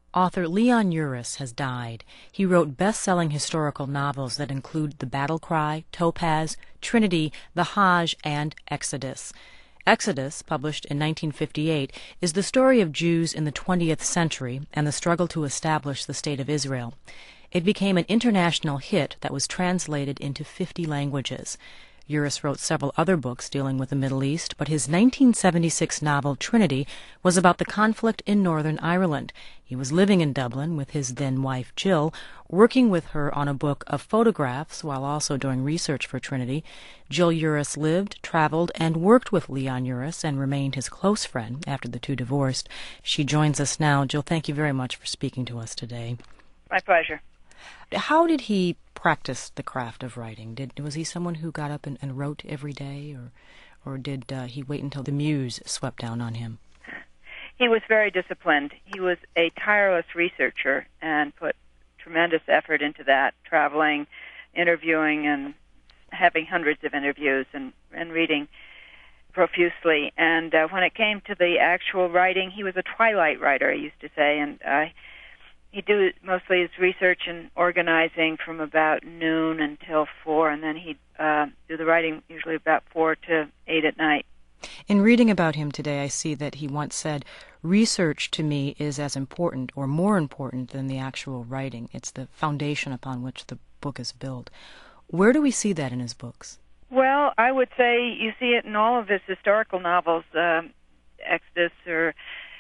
Author Leon Uris has died. He wrote best-selling historical novels that include The Battle Cry, Topaz, Trinity, The Hajj, and Exodus. Exodus, published in 1958, is the story of Jews in the 20th century and the struggle to establish the State of Israel. It became an international hit that was translated into 50 languages. Uris wrote several other books dealing with the Middle East, but his 1976 novel Trinity was about the conflict in Northern Ireland. He was living in Dublin with his then-wife Jill, working with her on a book of photographs while also doing research for Trinity. Jill Uris lived, traveled, and worked with Leon Uris and remained his close friend after the two divorced. She joins us now. Jill, thank you very much for speaking to us today. My pleasure. How did he practice the craft of writing? Was he someone who got up and wrote every day, or did he wait until the muse swept down on him? He was very disciplined. He was a tireless researcher and put tremendous effort into that, traveling, interviewing, and having hundreds of interviews and reading profusely. And when it came to the actual writing, he was a twilight writer, I used to say, and he'd do mostly his research and organizing from about noon until 4, and then he'd do the writing usually about 4 to 8 at night. In reading about him today, I see that he once said, "Research to me is as important or more important than the actual writing. It's the foundation upon which the book is built." Where do we see that in his books? Well, I would say you see it in all of his historical novels, Exodus or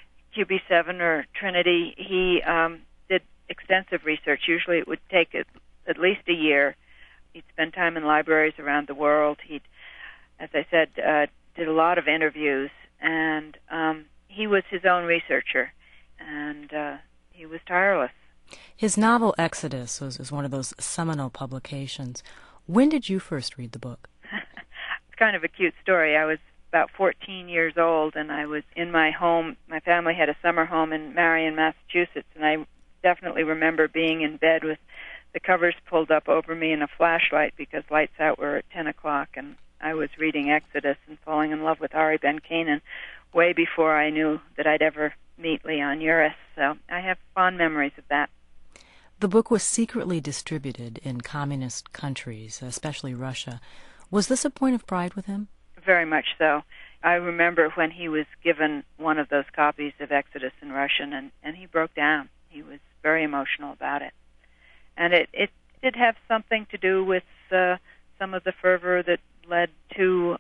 QB7 or Trinity. He did extensive research. Usually it would take at least a year. He'd spend time in libraries around the world. He'd, as I said, did a lot of interviews, and he was his own researcher, and he was tireless. His novel Exodus was one of those seminal publications. When did you first read the book? It's kind of a cute story. I was about 14 years old, and I was in my home. My family had a summer home in Marion, Massachusetts, and I definitely remember being in bed with the covers pulled up over me and a flashlight because lights out were at 10 o'clock, and I was reading Exodus and falling in love with Ari Ben Canaan way before I knew that I'd ever meet Leon Uris. So I have fond memories of that. The book was secretly distributed in communist countries, especially Russia. Was this a point of pride with him? Very much so. I remember when he was given one of those copies of Exodus in Russian, and he broke down. He was very emotional about it. And it did have something to do with some of the fervor that led to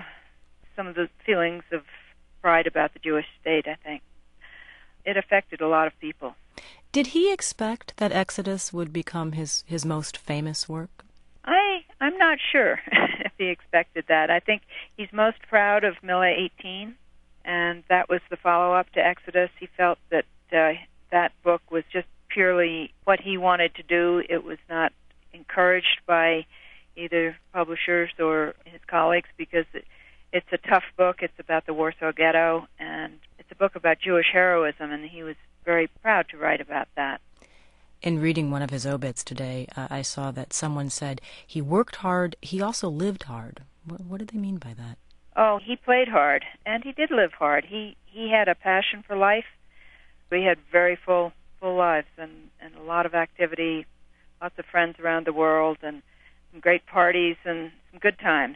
some of the feelings of pride about the Jewish state, I think. It affected a lot of people. Did he expect that Exodus would become his most famous work? I'm not sure if he expected that. I think he's most proud of Millet 18, and that was the follow-up to Exodus. He felt that that book was just purely what he wanted to do. It was not encouraged by either publishers or his colleagues because it's a tough book. It's about the Warsaw Ghetto, and it's a book about Jewish heroism, and he was very proud to write about that. In reading one of his obits today, I saw that someone said he worked hard, he also lived hard. What did they mean by that? Oh, he played hard, and he did live hard. He had a passion for life. We had very full lives and a lot of activity, lots of friends around the world, and some great parties and some good times.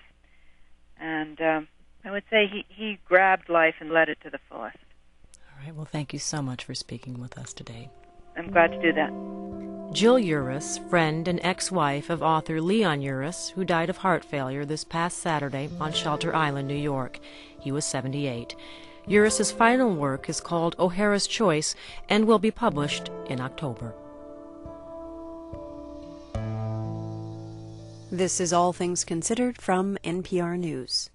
And I would say he grabbed life and led it to the fullest. All right. Well, thank you so much for speaking with us today. I'm glad to do that. Jill Uris, friend and ex-wife of author Leon Uris, who died of heart failure this past Saturday on Shelter Island, New York. He was 78. Uris's final work is called O'Hara's Choice and will be published in October. This is All Things Considered from NPR News.